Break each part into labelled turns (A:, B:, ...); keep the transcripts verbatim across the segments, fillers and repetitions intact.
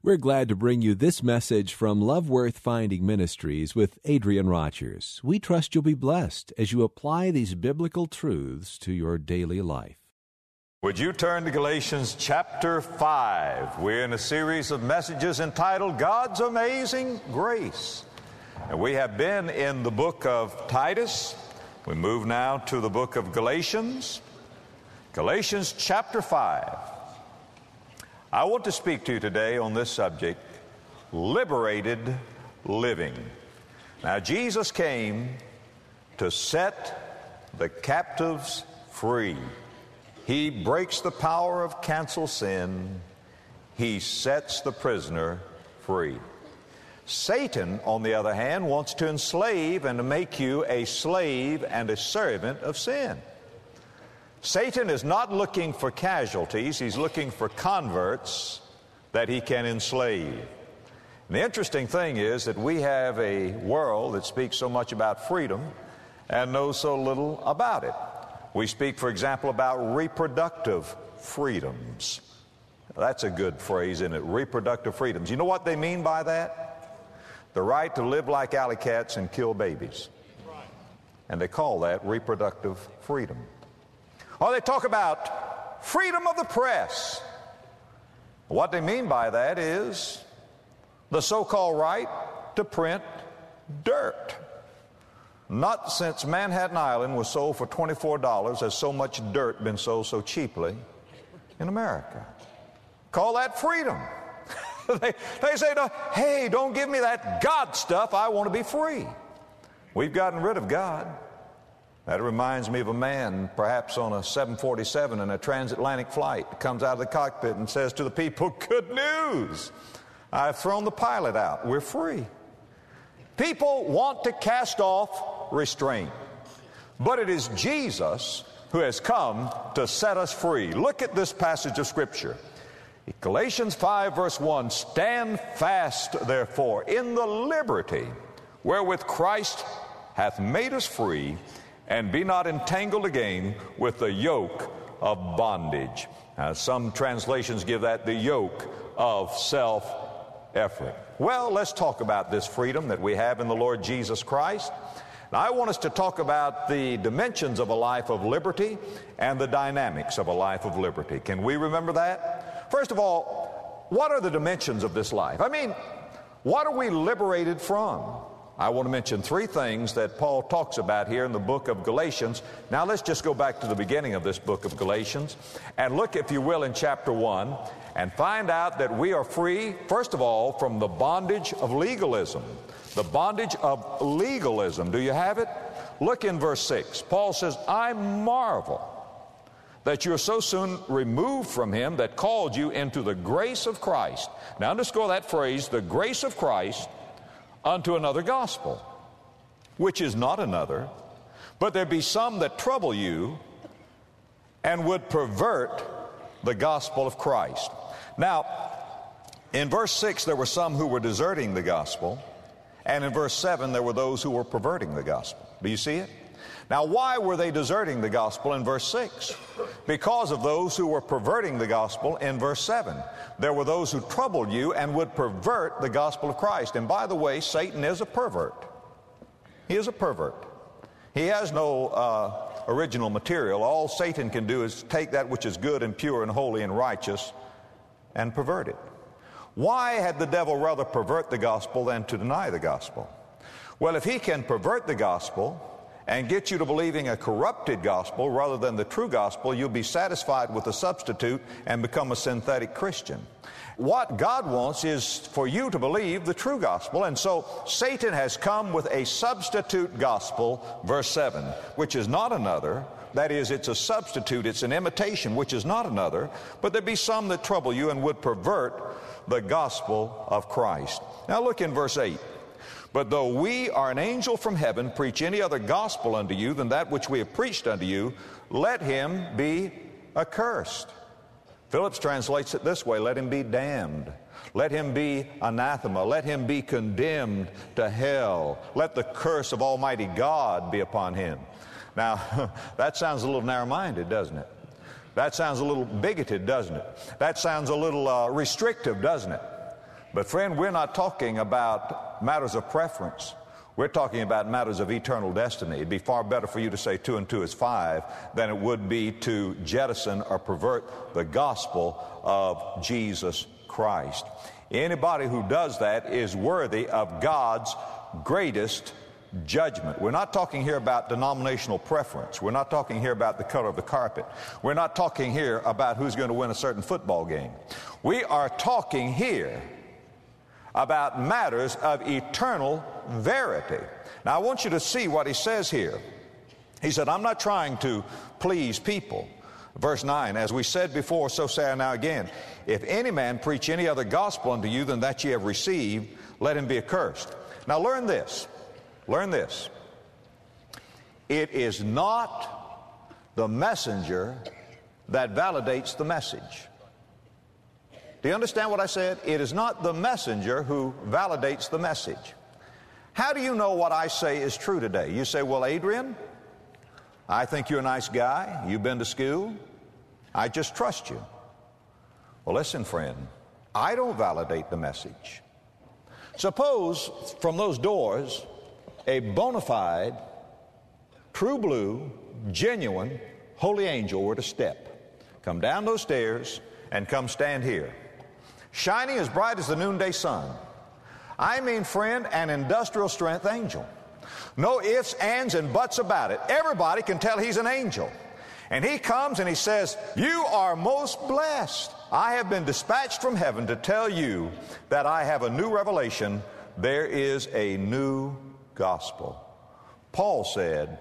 A: We're glad to bring you this message from Love Worth Finding Ministries with Adrian Rogers. We trust you'll be blessed as you apply these biblical truths to your daily life.
B: Would you turn to Galatians chapter five? We're in a series of messages entitled God's Amazing Grace. And we have been in the book of Titus. We move now to the book of Galatians. Galatians chapter five. I want to speak to you today on this subject, liberated living. Now, Jesus came to set the captives free. He breaks the power of cancel sin. He sets the prisoner free. Satan, on the other hand, wants to enslave and to make you a slave and a servant of sin. Satan is not looking for casualties. He's looking for converts that he can enslave. And the interesting thing is that we have a world that speaks so much about freedom and knows so little about it. We speak, for example, about reproductive freedoms. That's a good phrase, isn't it? Reproductive freedoms. You know what they mean by that? The right to live like alley cats and kill babies. And they call that reproductive freedom. Or they talk about freedom of the press. What they mean by that is the so-called right to print dirt. Not since Manhattan Island was sold for twenty-four dollars has so much dirt been sold so cheaply in America. Call that freedom. they, they say, hey, don't give me that God stuff. I want to be free. We've gotten rid of God. That reminds me of a man, perhaps on a seven forty-seven in a transatlantic flight, comes out of the cockpit and says to the people, good news, I've thrown the pilot out. We're free. People want to cast off restraint, but it is Jesus who has come to set us free. Look at this passage of Scripture. Galatians five verse one, stand fast, therefore, in the liberty wherewith Christ hath made us free, and be not entangled again with the yoke of bondage. Now, some translations give that the yoke of self-effort. Well, let's talk about this freedom that we have in the Lord Jesus Christ. Now, I want us to talk about the dimensions of a life of liberty and the dynamics of a life of liberty. Can we remember that? First of all, what are the dimensions of this life? I mean, what are we liberated from? I want to mention three things that Paul talks about here in the book of Galatians. Now let's just go back to the beginning of this book of Galatians and look, if you will, in chapter one and find out that we are free, first of all, from the bondage of legalism. The bondage of legalism. Do you have it? Look in verse six. Paul says, I marvel that you are so soon removed from him that called you into the grace of Christ. Now underscore that phrase, the grace of Christ, unto another gospel, which is not another, but there be some that trouble you and would pervert the gospel of Christ. Now, in verse six, there were some who were deserting the gospel, and in verse seven, there were those who were perverting the gospel. Do you see it? Now, why were they deserting the gospel in verse six? Because of those who were perverting the gospel in verse seven. There were those who troubled you and would pervert the gospel of Christ. And by the way, Satan is a pervert. He is a pervert. He has no uh, original material. All Satan can do is take that which is good and pure and holy and righteous and pervert it. Why had the devil rather pervert the gospel than to deny the gospel? Well, if he can pervert the gospel and get you to believing a corrupted gospel rather than the true gospel, you'll be satisfied with a substitute and become a synthetic Christian. What God wants is for you to believe the true gospel, and so Satan has come with a substitute gospel, verse seven, which is not another. That is, it's a substitute, it's an imitation, which is not another, but there be some that trouble you and would pervert the gospel of Christ. Now look in verse eight. But though we or an angel from heaven preach any other gospel unto you than that which we have preached unto you, let him be accursed. Phillips translates it this way, let him be damned. Let him be anathema. Let him be condemned to hell. Let the curse of Almighty God be upon him. Now, that sounds a little narrow-minded, doesn't it? That sounds a little bigoted, doesn't it? That sounds a little uh, restrictive, doesn't it? But friend, we're not talking about matters of preference. We're talking about matters of eternal destiny. It'd be far better for you to say two and two is five than it would be to jettison or pervert the gospel of Jesus Christ. Anybody who does that is worthy of God's greatest judgment. We're not talking here about denominational preference. We're not talking here about the color of the carpet. We're not talking here about who's going to win a certain football game. We are talking here about matters of eternal verity. Now, I want you to see what he says here. He said, I'm not trying to please people. Verse nine, as we said before, so say I now again, if any man preach any other gospel unto you than that ye have received, let him be accursed. Now learn this, learn this. It is not the messenger that validates the message. Do you understand what I said? It is not the messenger who validates the message. How do you know what I say is true today? You say, well, Adrian, I think you're a nice guy. You've been to school. I just trust you. Well, listen, friend, I don't validate the message. Suppose from those doors a bona fide, true blue, genuine, holy angel were to step, come down those stairs, and come stand here, shining as bright as the noonday sun. I mean, friend, an industrial strength angel. No ifs, ands, and buts about it. Everybody can tell he's an angel. And he comes and he says, you are most blessed. I have been dispatched from heaven to tell you that I have a new revelation. There is a new gospel. Paul said,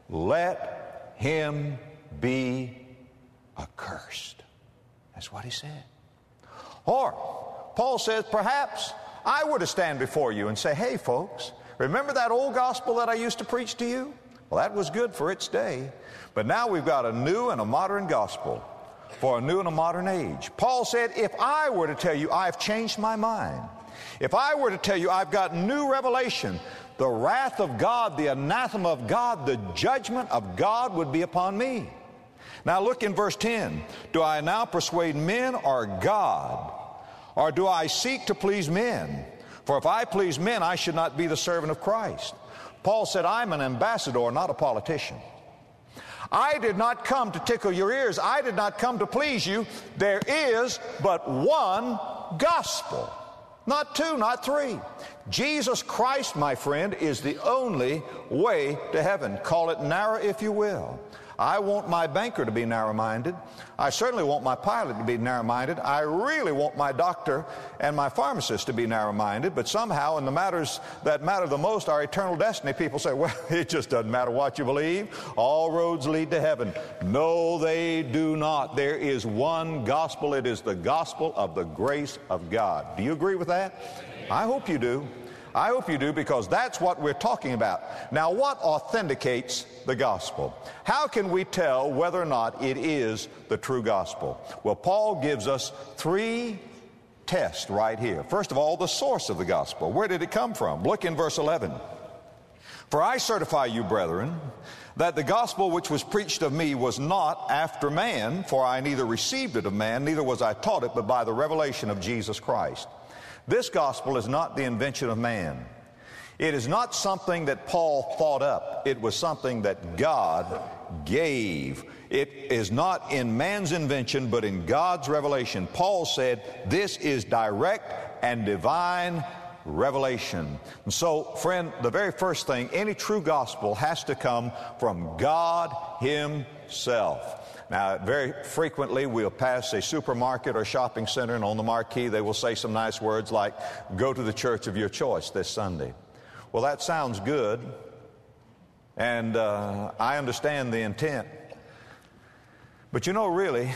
B: let him be accursed. That's what he said. Or, Paul says, perhaps I were to stand before you and say, hey, folks, remember that old gospel that I used to preach to you? Well, that was good for its day. But now we've got a new and a modern gospel for a new and a modern age. Paul said, if I were to tell you I've changed my mind, if I were to tell you I've got new revelation, the wrath of God, the anathema of God, the judgment of God would be upon me. Now look in verse ten. Do I now persuade men or God? Or do I seek to please men? For if I please men, I should not be the servant of Christ. Paul said, I'm an ambassador, not a politician. I did not come to tickle your ears. I did not come to please you. There is but one gospel. Not two, not three. Jesus Christ, my friend, is the only way to heaven. Call it narrow if you will. I want my banker to be narrow-minded. I certainly want my pilot to be narrow-minded. I really want my doctor and my pharmacist to be narrow-minded. But somehow in the matters that matter the most, our eternal destiny, people say, well, it just doesn't matter what you believe. All roads lead to heaven. No, they do not. There is one gospel. It is the gospel of the grace of God. Do you agree with that? I hope you do. I hope you do, because that's what we're talking about. Now, what authenticates the gospel? How can we tell whether or not it is the true gospel? Well, Paul gives us three tests right here. First of all, the source of the gospel. Where did it come from? Look in verse eleven. For I certify you, brethren, that the gospel which was preached of me was not after man, for I neither received it of man, neither was I taught it, but by the revelation of Jesus Christ. This gospel is not the invention of man. It is not something that Paul thought up. It was something that God gave. It is not in man's invention, but in God's revelation. Paul said, this is direct and divine revelation. And so, friend, the very first thing, any true gospel has to come from God Himself. Now, very frequently we'll pass a supermarket or shopping center, and on the marquee they will say some nice words like, go to the church of your choice this Sunday. Well, that sounds good, and uh, I understand the intent. But you know, really,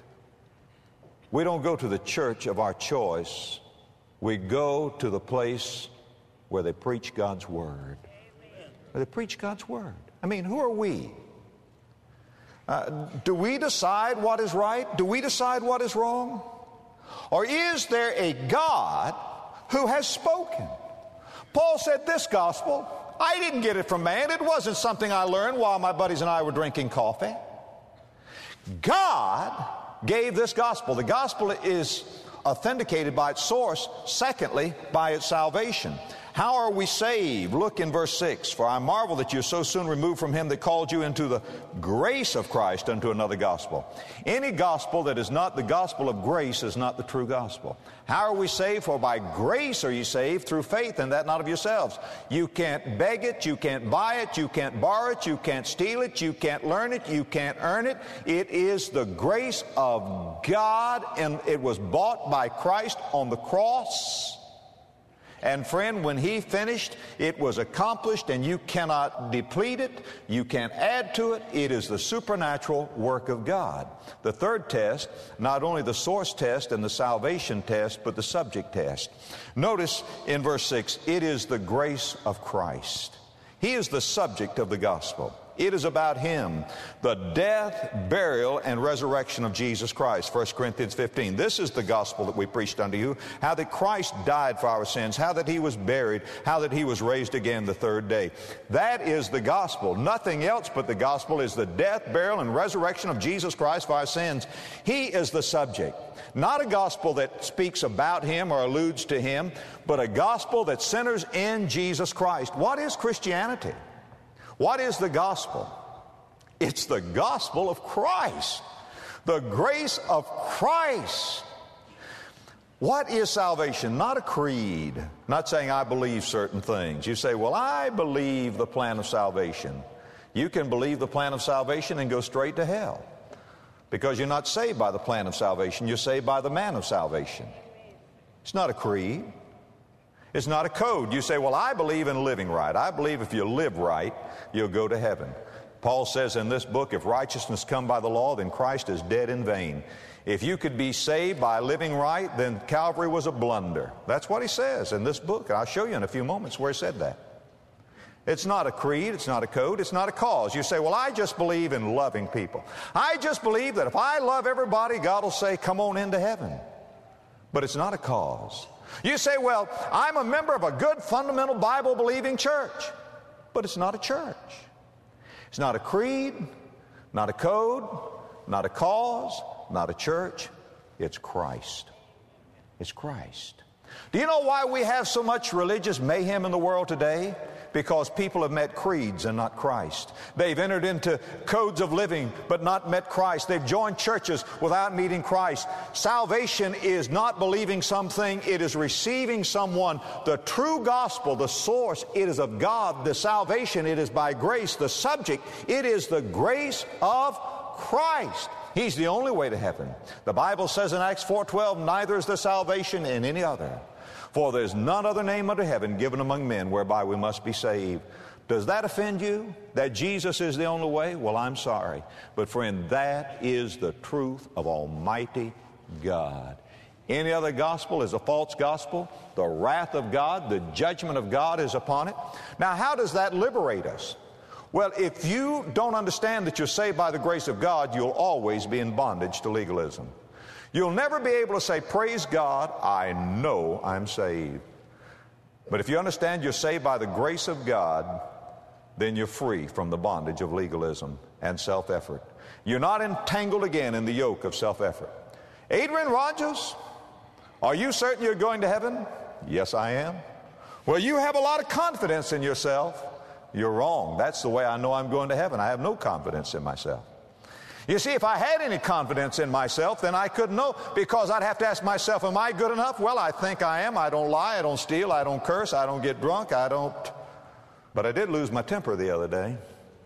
B: we don't go to the church of our choice. We go to the place where they preach God's Word. Where they preach God's Word. I mean, who are we? Uh, do we decide what is right? Do we decide what is wrong? Or is there a God who has spoken? Paul said this gospel, I didn't get it from man. It wasn't something I learned while my buddies and I were drinking coffee. God gave this gospel. The gospel is authenticated by its source. Secondly, by its salvation. How are we saved? Look in verse six. For I marvel that you are so soon removed from him that called you into the grace of Christ unto another gospel. Any gospel that is not the gospel of grace is not the true gospel. How are we saved? For by grace are you saved through faith, and that not of yourselves. You can't beg it, you can't buy it, you can't borrow it, you can't steal it, you can't learn it, you can't earn it. It is the grace of God, and it was bought by Christ on the cross. And friend, when he finished, it was accomplished, and you cannot deplete it, you can't add to it. It is the supernatural work of God. The third test, not only the source test and the salvation test, but the subject test. Notice in verse six, it is the grace of Christ. He is the subject of the gospel. It is about him, the death, burial, and resurrection of Jesus Christ. First Corinthians fifteen. This is the gospel that we preached unto you, how that Christ died for our sins, how that he was buried, how that he was raised again the third day. That is the gospel. Nothing else but the gospel is the death, burial, and resurrection of Jesus Christ for our sins. He is the subject. Not a gospel that speaks about him or alludes to him, but a gospel that centers in Jesus Christ. What is Christianity? What is the gospel? It's the gospel of Christ. The grace of Christ. What is salvation? Not a creed. Not saying I believe certain things. You say, well, I believe the plan of salvation. You can believe the plan of salvation and go straight to hell, because you're not saved by the plan of salvation. You're saved by the man of salvation. It's not a creed. It's not a code. You say, well, I believe in living right. I believe if you live right, you'll go to heaven. Paul says in this book, if righteousness come by the law, then Christ is dead in vain. If you could be saved by living right, then Calvary was a blunder. That's what he says in this book. I'll show you in a few moments where he said that. It's not a creed. It's not a code. It's not a cause. You say, well, I just believe in loving people. I just believe that if I love everybody, God will say, come on into heaven. But it's not a cause. You say, well, I'm a member of a good fundamental Bible-believing church. But it's not a church. It's not a creed, not a code, not a cause, not a church. It's Christ. It's Christ. Do you know why we have so much religious mayhem in the world today? Because people have met creeds and not Christ. They've entered into codes of living but not met Christ. They've joined churches without meeting Christ. Salvation is not believing something. It is receiving someone. The true gospel, the source, it is of God. The salvation, it is by grace. The subject, it is the grace of Christ. He's the only way to heaven. The Bible says in Acts four twelve, neither is there salvation in any other. For there's none other name under heaven given among men whereby we must be saved. Does that offend you, that Jesus is the only way? Well, I'm sorry. But friend, that is the truth of Almighty God. Any other gospel is a false gospel. The wrath of God, the judgment of God is upon it. Now, how does that liberate us? Well, if you don't understand that you're saved by the grace of God, you'll always be in bondage to legalism. You'll never be able to say, praise God, I know I'm saved. But if you understand you're saved by the grace of God, then you're free from the bondage of legalism and self-effort. You're not entangled again in the yoke of self-effort. Adrian Rogers, are you certain you're going to heaven? Yes, I am. Well, you have a lot of confidence in yourself. You're wrong. That's the way I know I'm going to heaven. I have no confidence in myself. You see, if I had any confidence in myself, then I couldn't know, because I'd have to ask myself, am I good enough? Well, I think I am. I don't lie. I don't steal. I don't curse. I don't get drunk. I don't. But I did lose my temper the other day.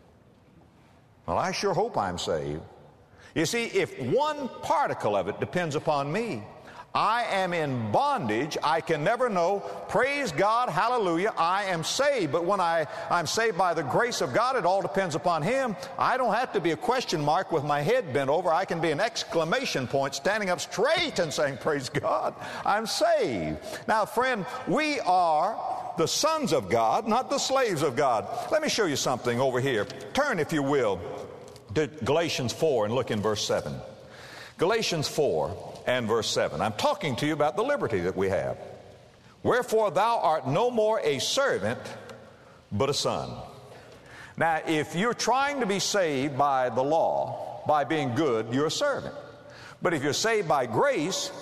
B: Well, I sure hope I'm saved. You see, if one particle of it depends upon me, I am in bondage. I can never know. Praise God, hallelujah, I am saved. But when I, I'm saved by the grace of God, it all depends upon Him. I don't have to be a question mark with my head bent over. I can be an exclamation point standing up straight and saying, praise God, I'm saved. Now, friend, we are the sons of God, not the slaves of God. Let me show you something over here. Turn, if you will, to Galatians four and look in verse seven. Galatians four and verse seven. I'm talking to you about the liberty that we have. Wherefore thou art no more a servant, but a son. Now, if you're trying to be saved by the law, by being good, you're a servant. But if you're saved by grace,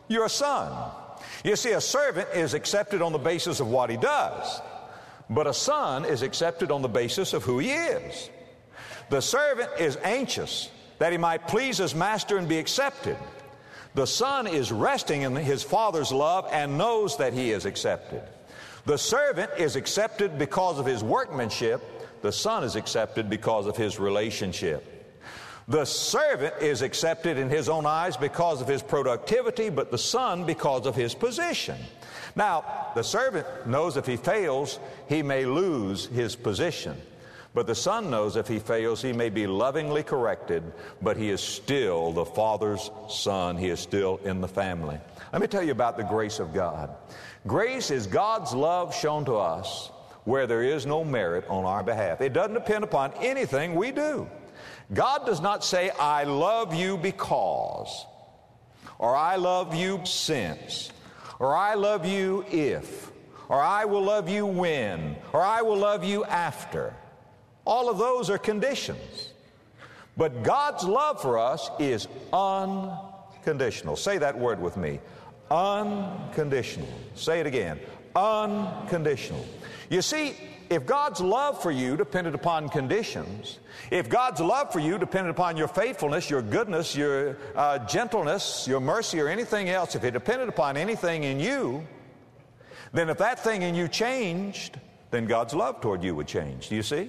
B: you're a son. You see, a servant is accepted on the basis of what he does, but a son is accepted on the basis of who he is. The servant is anxious that he might please his master and be accepted. The son is resting in his father's love and knows that he is accepted. The servant is accepted because of his workmanship. The son is accepted because of his relationship. The servant is accepted in his own eyes because of his productivity, but the son because of his position. Now, the servant knows if he fails, he may lose his position. But the son knows if he fails, he may be lovingly corrected, but he is still the father's son. He is still in the family. Let me tell you about the grace of God. Grace is God's love shown to us where there is no merit on our behalf. It doesn't depend upon anything we do. God does not say, I love you because, or I love you since, or I love you if, or I will love you when, or I will love you after. All of those are conditions. But God's love for us is unconditional. Say that word with me. Unconditional. Say it again. Unconditional. You see, if God's love for you depended upon conditions, if God's love for you depended upon your faithfulness, your goodness, your uh, gentleness, your mercy, or anything else, if it depended upon anything in you, then if that thing in you changed, then God's love toward you would change. Do you see?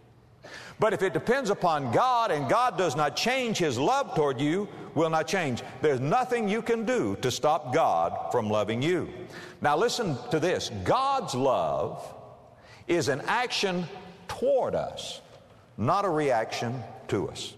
B: But if it depends upon God and God does not change His love toward you, will not change. There's nothing you can do to stop God from loving you. Now listen to this. God's love is an action toward us, not a reaction to us.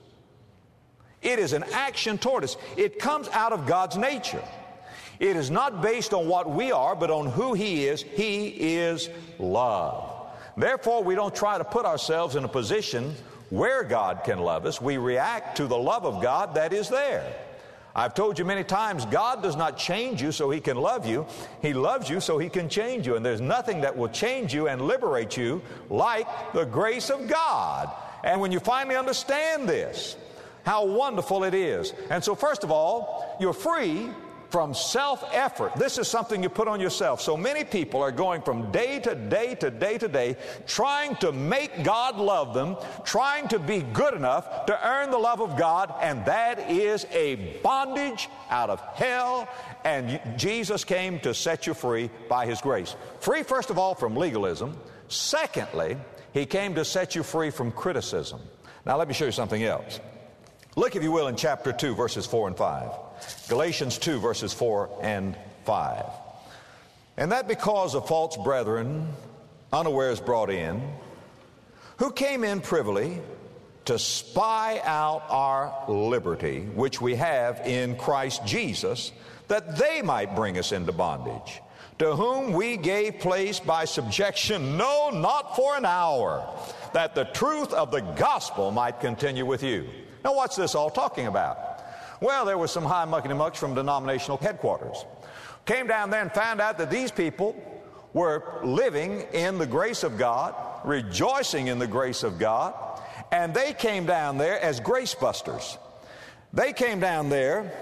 B: It is an action toward us. It comes out of God's nature. It is not based on what we are, but on who He is. He is love. Therefore, we don't try to put ourselves in a position where God can love us. We react to the love of God that is there. I've told you many times, God does not change you so He can love you. He loves you so He can change you. And there's nothing that will change you and liberate you like the grace of God. And when you finally understand this, how wonderful it is. And so first of all, you're free from self-effort. This is something you put on yourself. So many people are going from day to day to day to day trying to make God love them, trying to be good enough to earn the love of God, and that is a bondage out of hell, and Jesus came to set you free by His grace. Free, first of all, from legalism. Secondly, He came to set you free from criticism. Now let me show you something else. Look, if you will, in chapter two, verses four and five. Galatians two, verses four and five. And that because of false brethren, unawares brought in, who came in privily to spy out our liberty, which we have in Christ Jesus, that they might bring us into bondage, to whom we gave place by subjection, no, not for an hour, that the truth of the gospel might continue with you. Now, what's this all talking about? Well, there was some high muckety-mucks from denominational headquarters. Came down there and found out that these people were living in the grace of God, rejoicing in the grace of God, and they came down there as grace busters. They came down there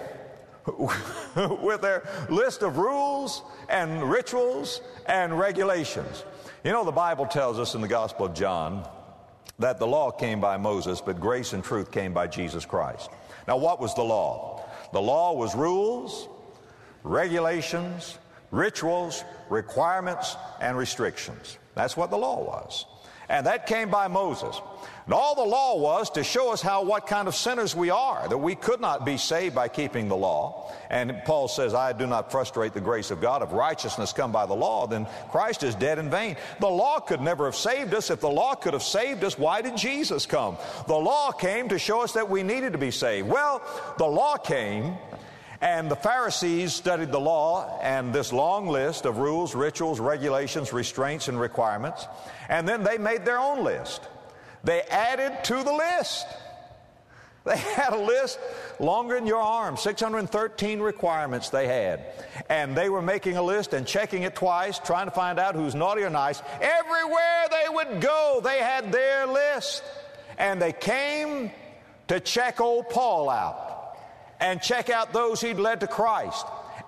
B: with their list of rules and rituals and regulations. You know, the Bible tells us in the Gospel of John that the law came by Moses, but grace and truth came by Jesus Christ. Now, what was the law? The law was rules, regulations, rituals, requirements, and restrictions. That's what the law was. And that came by Moses. And all the law was to show us how, what kind of sinners we are, that we could not be saved by keeping the law. And Paul says, I do not frustrate the grace of God. If righteousness come by the law, then Christ is dead in vain. The law could never have saved us. If the law could have saved us, why did Jesus come? The law came to show us that we needed to be saved. Well, the law came, and the Pharisees studied the law and this long list of rules, rituals, regulations, restraints, and requirements. And then they made their own list. They added to the list. They had a list longer than your arm, six hundred thirteen requirements they had. And they were making a list and checking it twice, trying to find out who's naughty or nice. Everywhere they would go, they had their list. And they came to check old Paul out and check out those he'd led to Christ.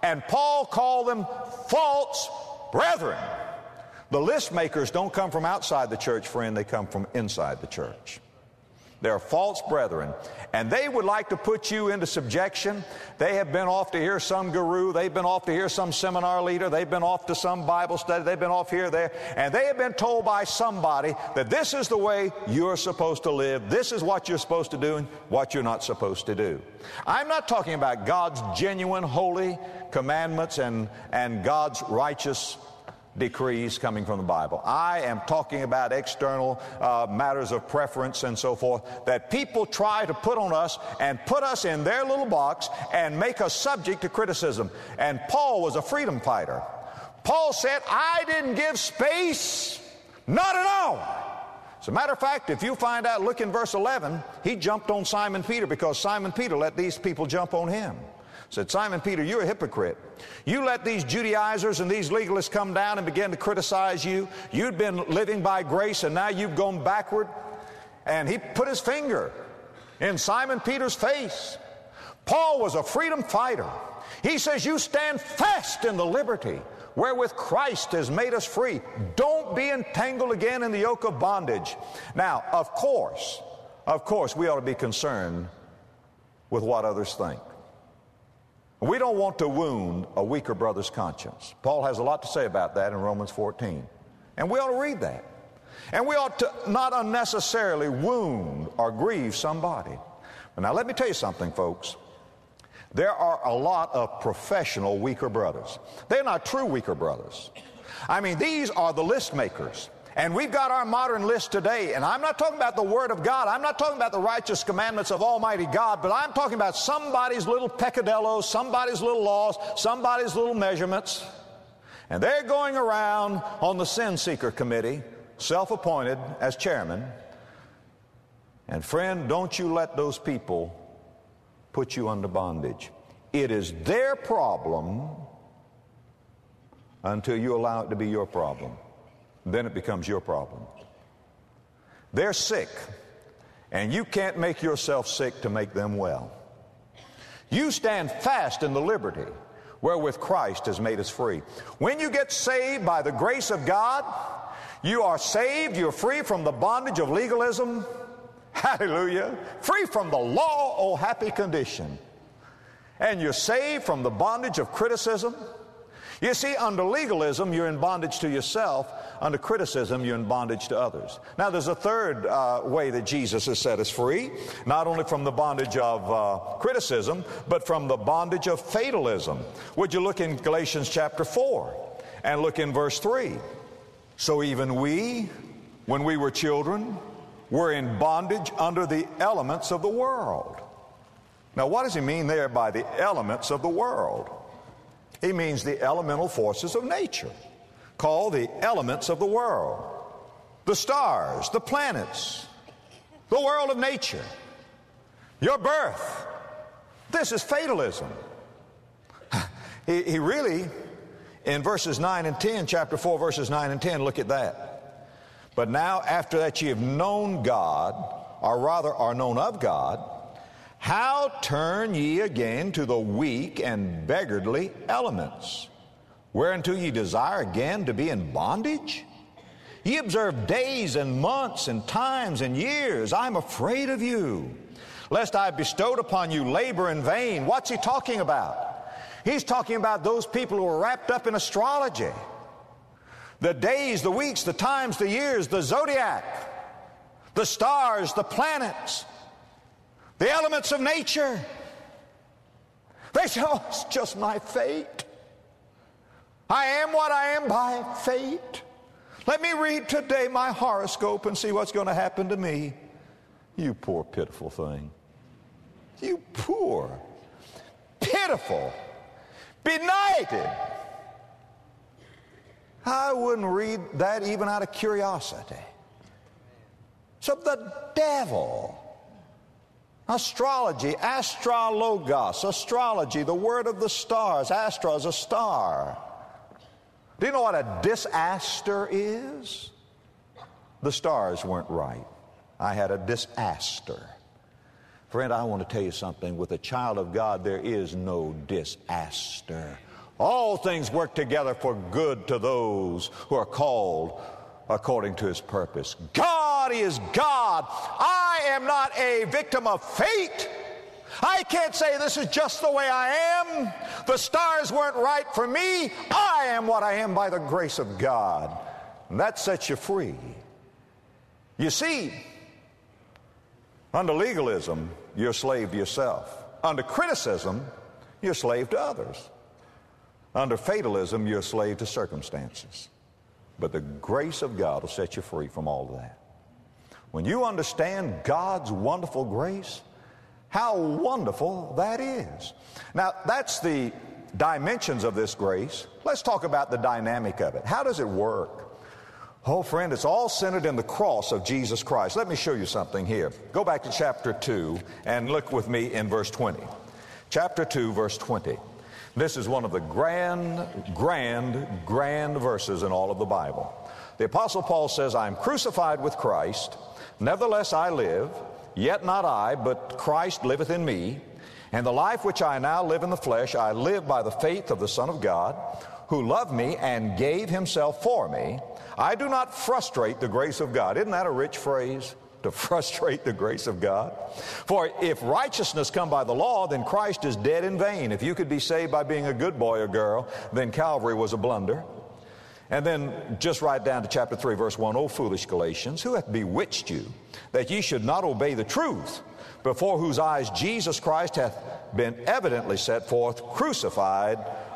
B: And Paul called them false brethren. The list makers don't come from outside the church, friend. They come from inside the church. They're false brethren, and they would like to put you into subjection. They have been off to hear some guru. They've been off to hear some seminar leader. They've been off to some Bible study. They've been off here, there, and they have been told by somebody that this is the way you're supposed to live. This is what you're supposed to do and what you're not supposed to do. I'm not talking about God's genuine, holy commandments and, and God's righteous decrees coming from the Bible. I am talking about external uh, matters of preference and so forth that people try to put on us and put us in their little box and make us subject to criticism. And Paul was a freedom fighter. Paul said, I didn't give space, not at all. As a matter of fact, if you find out, look in verse eleven, he jumped on Simon Peter because Simon Peter let these people jump on him. Said, Simon Peter, you're a hypocrite. You let these Judaizers and these legalists come down and begin to criticize you. You'd been living by grace, and now you've gone backward. And he put his finger in Simon Peter's face. Paul was a freedom fighter. He says, you stand fast in the liberty wherewith Christ has made us free. Don't be entangled again in the yoke of bondage. Now, of course, of course, we ought to be concerned with what others think. We don't want to wound a weaker brother's conscience. Paul has a lot to say about that in Romans fourteen. And we ought to read that. And we ought to not unnecessarily wound or grieve somebody. But now let me tell you something, folks. There are a lot of professional weaker brothers. They're not true weaker brothers. I mean, these are the list makers. And we've got our modern list today, and I'm not talking about the Word of God. I'm not talking about the righteous commandments of Almighty God, but I'm talking about somebody's little peccadillos, somebody's little laws, somebody's little measurements. And they're going around on the Sin Seeker Committee, self-appointed as chairman. And friend, don't you let those people put you under bondage. It is their problem until you allow it to be your problem. Then it becomes your problem. They're sick, and you can't make yourself sick to make them well. You stand fast in the liberty wherewith Christ has made us free. When you get saved by the grace of God, you are saved, you're free from the bondage of legalism. Hallelujah. Free from the law, oh happy condition. And you're saved from the bondage of criticism. You see, under legalism, you're in bondage to yourself. Under criticism, you're in bondage to others. Now, there's a third uh, way that Jesus has set us free, not only from the bondage of uh, criticism, but from the bondage of fatalism. Would you look in Galatians chapter four and look in verse three? So even we, when we were children, were in bondage under the elements of the world. Now, what does he mean there by the elements of the world? He means the elemental forces of nature, called the elements of the world. The stars, the planets, the world of nature, your birth. This is fatalism. He, he really, in verses nine and ten, chapter four, verses nine and ten, look at that. But now, after that ye have known God, or rather are known of God, how turn ye again to the weak and beggarly elements, whereunto ye desire again to be in bondage? Ye observe days and months and times and years. I'm afraid of you, lest I have bestowed upon you labor in vain. What's he talking about? He's talking about those people who are wrapped up in astrology. The days, the weeks, the times, the years, the zodiac, the stars, the planets, the elements of nature. They say, oh, it's just my fate. I am what I am by fate. Let me read today my horoscope and see what's going to happen to me. You poor, pitiful thing. You poor, pitiful, benighted. I wouldn't read that even out of curiosity. So the devil... Astrology, astrologos, astrology, the word of the stars. Astra is a star. Do you know what a disaster is? The stars weren't right. I had a disaster. Friend, I want to tell you something. With a child of God, there is no disaster. All things work together for good to those who are called according to his purpose. God is God. I am not a victim of fate. I can't say this is just the way I am. The stars weren't right for me. I am what I am by the grace of God. And that sets you free. You see, under legalism, you're a slave to yourself. Under criticism, you're a slave to others. Under fatalism, you're a slave to circumstances. But the grace of God will set you free from all of that. When you understand God's wonderful grace, how wonderful that is. Now, that's the dimensions of this grace. Let's talk about the dynamic of it. How does it work? Oh, friend, it's all centered in the cross of Jesus Christ. Let me show you something here. Go back to chapter two and look with me in verse twenty. Chapter two, verse twenty. This is one of the grand, grand, grand verses in all of the Bible. The Apostle Paul says, I am crucified with Christ. Nevertheless I live, yet not I, but Christ liveth in me. And the life which I now live in the flesh, I live by the faith of the Son of God, who loved me and gave himself for me. I do not frustrate the grace of God. Isn't that a rich phrase? To frustrate the grace of God. For if righteousness come by the law, then Christ is dead in vain. If you could be saved by being a good boy or girl, then Calvary was a blunder. And then just right down to chapter three, verse one, O foolish Galatians, who hath bewitched you, that ye should not obey the truth, before whose eyes Jesus Christ hath been evidently set forth, crucified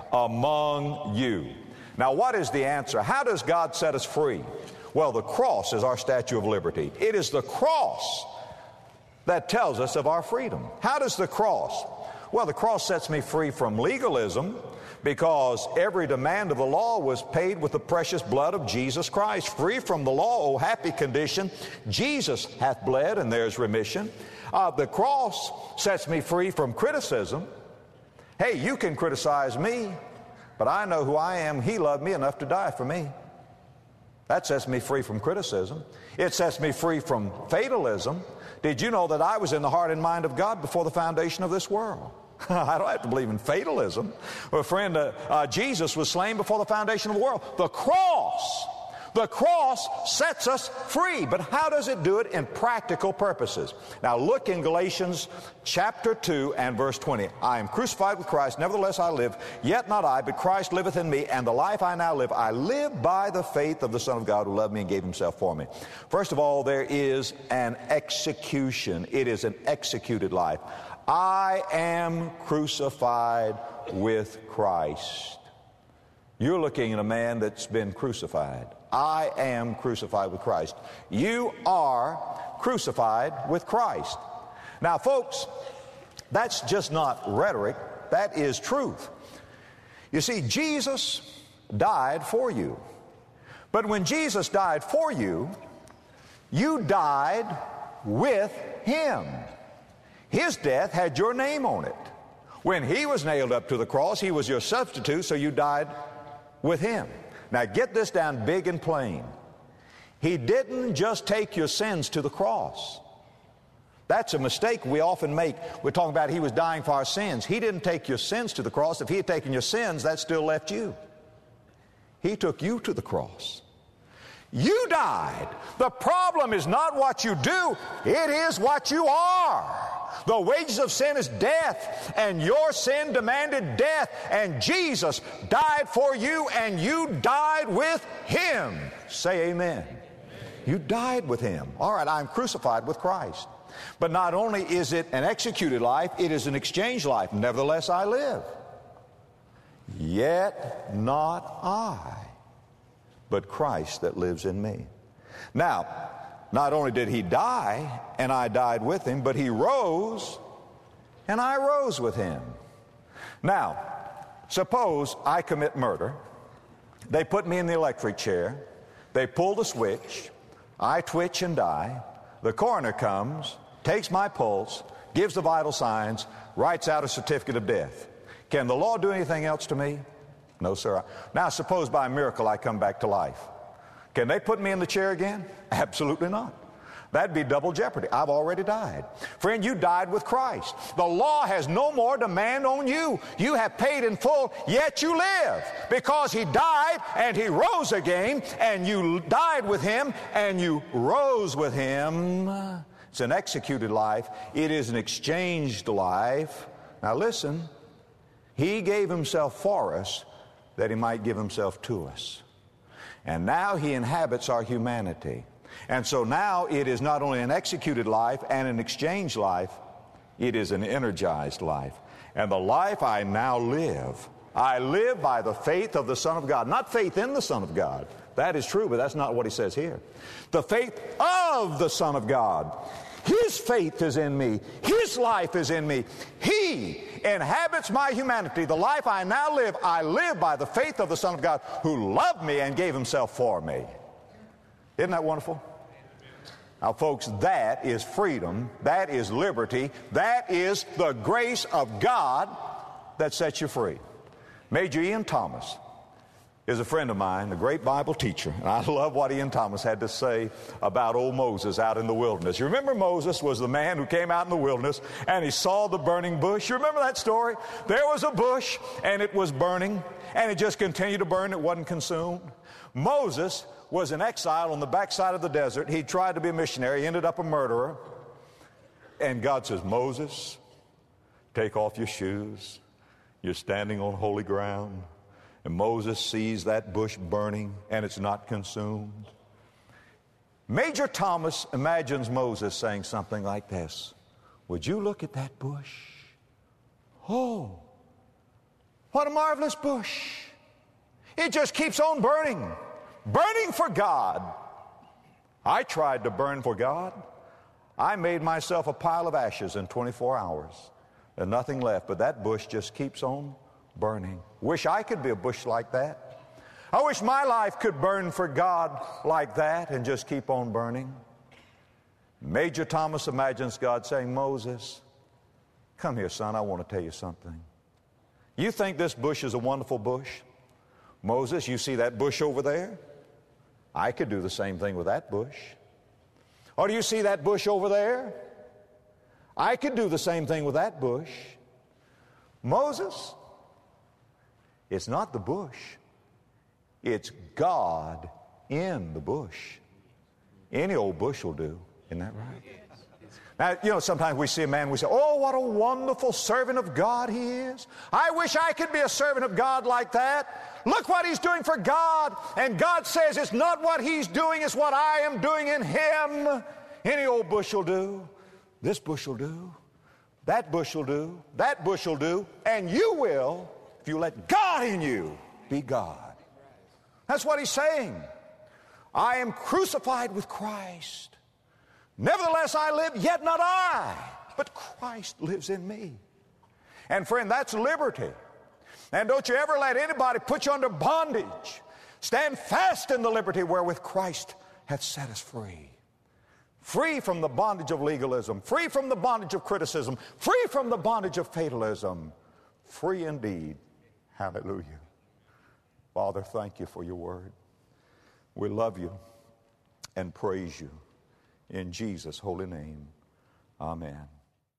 B: among you. Now, what is the answer? How does God set us free? Well, the cross is our statue of liberty. It is the cross that tells us of our freedom. How does the cross? Well, the cross sets me free from legalism, because every demand of the law was paid with the precious blood of Jesus Christ. Free from the law, oh happy condition, Jesus hath bled and there's remission. Uh, the cross sets me free from criticism. Hey, you can criticize me, but I know who I am. He loved me enough to die for me. That sets me free from criticism. It sets me free from fatalism. Did you know that I was in the heart and mind of God before the foundation of this world? I don't have to believe in fatalism. Well, friend, uh, uh, Jesus was slain before the foundation of the world. The cross, the cross sets us free. But how does it do it in practical purposes? Now look in Galatians chapter two and verse twenty. I am crucified with Christ, nevertheless I live, yet not I, but Christ liveth in me, and the life I now live, I live by the faith of the Son of God who loved me and gave himself for me. First of all, there is an execution. It is an executed life. I am crucified with Christ. You're looking at a man that's been crucified. I am crucified with Christ. You are crucified with Christ. Now, folks, that's just not rhetoric. That is truth. You see, Jesus died for you. But when Jesus died for you, you died with him. His death had your name on it. When he was nailed up to the cross, he was your substitute, so you died with him. Now get this down big and plain. He didn't just take your sins to the cross. That's a mistake we often make. We're talking about he was dying for our sins. He didn't take your sins to the cross. If he had taken your sins, that still left you. He took you to the cross. You died. The problem is not what you do, it is what you are. The wages of sin is death, and your sin demanded death, and Jesus died for you, and you died with him. Say amen. Amen. You died with him. All right, I'm crucified with Christ. But not only is it an executed life, it is an exchange life. Nevertheless I live. Yet not I, but Christ that lives in me. Now, not only did he die, and I died with him, but he rose, and I rose with him. Now, suppose I commit murder. They put me in the electric chair. They pull the switch. I twitch and die. The coroner comes, takes my pulse, gives the vital signs, writes out a certificate of death. Can the law do anything else to me? No, sir. Now, suppose by a miracle I come back to life. Can they put me in the chair again? Absolutely not. That'd be double jeopardy. I've already died. Friend, you died with Christ. The law has no more demand on you. You have paid in full, yet you live, because he died and he rose again, and you died with him and you rose with him. It's an executed life. It is an exchanged life. Now listen, he gave himself for us that he might give himself to us. And now he inhabits our humanity. And so now it is not only an executed life and an exchanged life, it is an energized life. And the life I now live, I live by the faith of the Son of God. Not faith in the Son of God. That is true, but that's not what he says here. The faith of the Son of God. His faith is in me. His life is in me. He inhabits my humanity. The life I now live, I live by the faith of the Son of God, who loved me and gave himself for me. Isn't that wonderful? Now, folks, that is freedom. That is liberty. That is the grace of God that sets you free. Major Ian Thomas is a friend of mine, a great Bible teacher. And I love what Ian Thomas had to say about old Moses out in the wilderness. You remember Moses was the man who came out in the wilderness and he saw the burning bush. You remember that story? There was a bush and it was burning, and it just continued to burn. It wasn't consumed. Moses was in exile on the backside of the desert. He tried to be a missionary. He ended up a murderer. And God says, Moses, take off your shoes. You're standing on holy ground. And Moses sees that bush burning, and it's not consumed. Major Thomas imagines Moses saying something like this: would you look at that bush? Oh, what a marvelous bush. It just keeps on burning. Burning for God. I tried to burn for God. I made myself a pile of ashes in twenty-four hours. There's nothing left, but that bush just keeps on burning. Wish I could be a bush like that. I wish my life could burn for God like that and just keep on burning. Major Thomas imagines God saying, Moses, come here, son, I want to tell you something. You think this bush is a wonderful bush? Moses, you see that bush over there? I could do the same thing with that bush. Or do you see that bush over there? I could do the same thing with that bush. Moses, it's not the bush. It's God in the bush. Any old bush will do. Isn't that right? Now, you know, sometimes we see a man, we say, oh, what a wonderful servant of God he is. I wish I could be a servant of God like that. Look what he's doing for God. And God says it's not what he's doing, it's what I am doing in him. Any old bush will do. This bush will do. That bush will do. That bush will do. And you will, if you let God in you be God. That's what he's saying. I am crucified with Christ. Nevertheless I live, yet not I, but Christ lives in me. And friend, that's liberty. And don't you ever let anybody put you under bondage. Stand fast in the liberty wherewith Christ hath set us free. Free from the bondage of legalism, free from the bondage of criticism, free from the bondage of fatalism. Free indeed. Hallelujah. Father, thank you for your word. We love you and praise you. In Jesus' holy name, amen.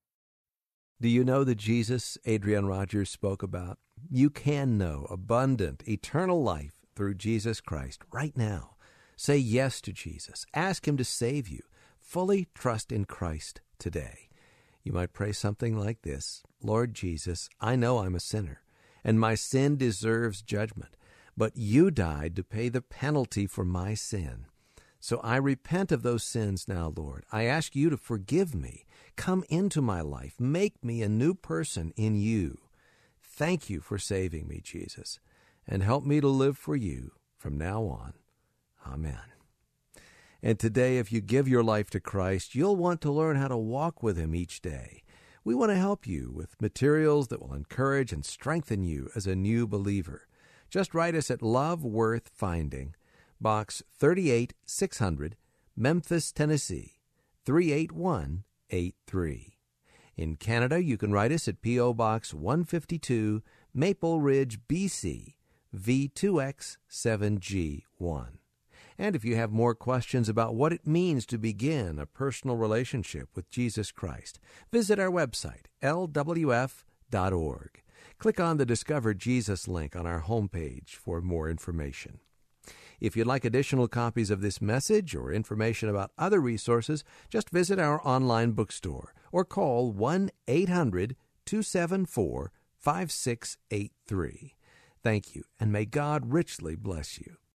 A: Do you know that Jesus, Adrian Rogers, spoke about? You can know abundant, eternal life through Jesus Christ right now. Say yes to Jesus. Ask him to save you. Fully trust in Christ today. You might pray something like this: Lord Jesus, I know I'm a sinner, and my sin deserves judgment, but you died to pay the penalty for my sin. So I repent of those sins now, Lord. I ask you to forgive me. Come into my life. Make me a new person in you. Thank you for saving me, Jesus, and help me to live for you from now on. Amen. And today, if you give your life to Christ, you'll want to learn how to walk with him each day. We want to help you with materials that will encourage and strengthen you as a new believer. Just write us at Love Worth Finding, Box thirty-eight six hundred, Memphis, Tennessee, three eight one eight three. In Canada, you can write us at P O. Box one fifty-two, Maple Ridge, B C, V two X seven G one. And if you have more questions about what it means to begin a personal relationship with Jesus Christ, visit our website, L W F dot org. Click on the Discover Jesus link on our homepage for more information. If you'd like additional copies of this message or information about other resources, just visit our online bookstore or call one eight hundred two seven four five six eight three. Thank you, and may God richly bless you.